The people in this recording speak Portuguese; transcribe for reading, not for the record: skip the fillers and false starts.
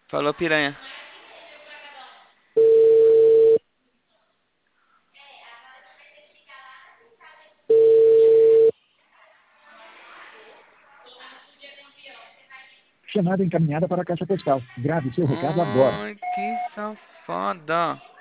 Falou, piranha. Chamada encaminhada para a caixa postal. Grave seu recado agora. Ai, que safada.